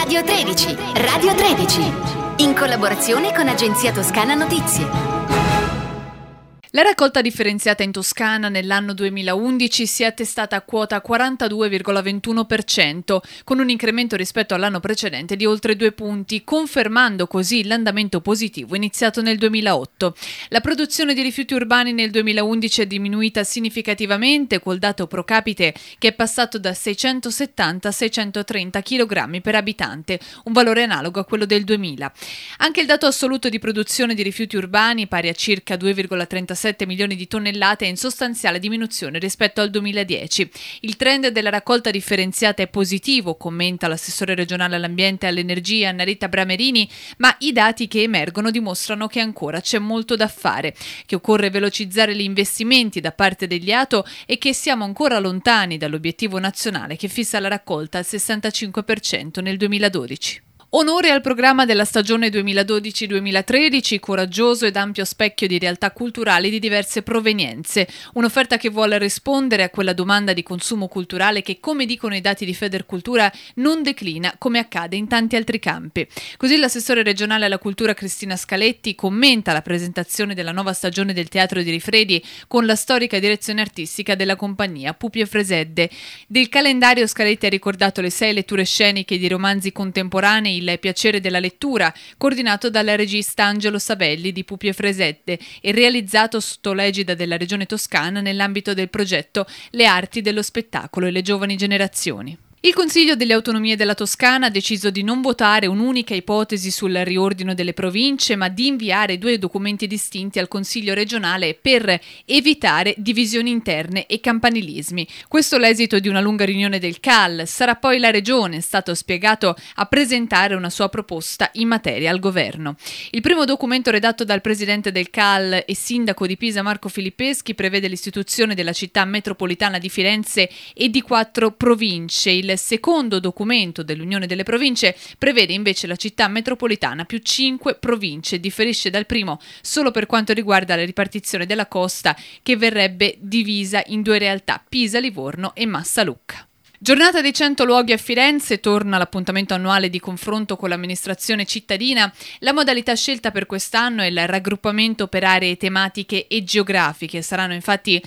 Radio 13, Radio 13, in collaborazione con Agenzia Toscana Notizie. La raccolta differenziata in Toscana nell'anno 2011 si è attestata a quota 42,21%, con un incremento rispetto all'anno precedente di oltre 2 punti, confermando così l'andamento positivo iniziato nel 2008. La produzione di rifiuti urbani nel 2011 è diminuita significativamente, col dato pro capite che è passato da 670 a 630 kg per abitante, un valore analogo a quello del 2000. Anche il dato assoluto di produzione di rifiuti urbani, pari a circa 2,37 milioni di tonnellate, è in sostanziale diminuzione rispetto al 2010. Il trend della raccolta differenziata è positivo, commenta l'assessore regionale all'ambiente e all'energia Annarita Bramerini, ma i dati che emergono dimostrano che ancora c'è molto da fare, che occorre velocizzare gli investimenti da parte degli ATO e che siamo ancora lontani dall'obiettivo nazionale che fissa la raccolta al 65% nel 2012. Onore al programma della stagione 2012-2013, coraggioso ed ampio specchio di realtà culturali di diverse provenienze, un'offerta che vuole rispondere a quella domanda di consumo culturale che, come dicono i dati di Federcultura, non declina come accade in tanti altri campi. Così l'assessore regionale alla cultura Cristina Scaletti commenta la presentazione della nuova stagione del Teatro di Rifredi con la storica direzione artistica della compagnia Pupi e Fresedde. Del calendario Scaletti ha ricordato le 6 letture sceniche di romanzi contemporanei Il piacere della lettura, coordinato dal regista Angelo Savelli di Pupi e Fresedde e realizzato sotto l'egida della Regione Toscana nell'ambito del progetto Le arti dello spettacolo e le giovani generazioni. Il Consiglio delle Autonomie della Toscana ha deciso di non votare un'unica ipotesi sul riordino delle province, ma di inviare 2 documenti distinti al Consiglio regionale per evitare divisioni interne e campanilismi. Questo è l'esito di una lunga riunione del CAL. Sarà poi la Regione, è stato spiegato, a presentare una sua proposta in materia al Governo. Il primo documento redatto dal presidente del CAL e sindaco di Pisa Marco Filippeschi prevede l'istituzione della città metropolitana di Firenze e di 4 province. Il secondo documento dell'Unione delle Province prevede invece la città metropolitana più 5 province, differisce dal primo solo per quanto riguarda la ripartizione della costa, che verrebbe divisa in 2 realtà, Pisa, Livorno e Massa Lucca. Giornata dei 100 luoghi a Firenze, torna l'appuntamento annuale di confronto con l'amministrazione cittadina. La modalità scelta per quest'anno è il raggruppamento per aree tematiche e geografiche. Saranno infatti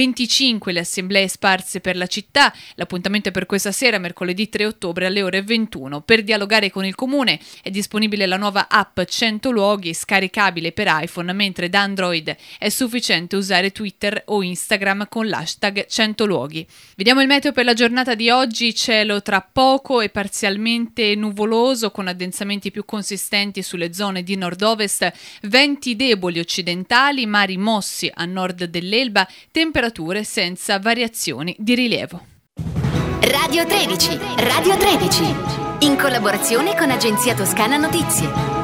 25 le assemblee sparse per la città. L'appuntamento è per questa sera, mercoledì 3 ottobre alle ore 21. Per dialogare con il comune è disponibile la nuova app 100 luoghi, scaricabile per iPhone, mentre da Android è sufficiente usare Twitter o Instagram con l'hashtag 100 luoghi. Vediamo il meteo per la giornata di oggi: cielo tra poco e parzialmente nuvoloso con addensamenti più consistenti sulle zone di nord-ovest, venti deboli occidentali, mari mossi a nord dell'Elba, temperature senza variazioni di rilievo. Radio 13, Radio 13, in collaborazione con Agenzia Toscana Notizie.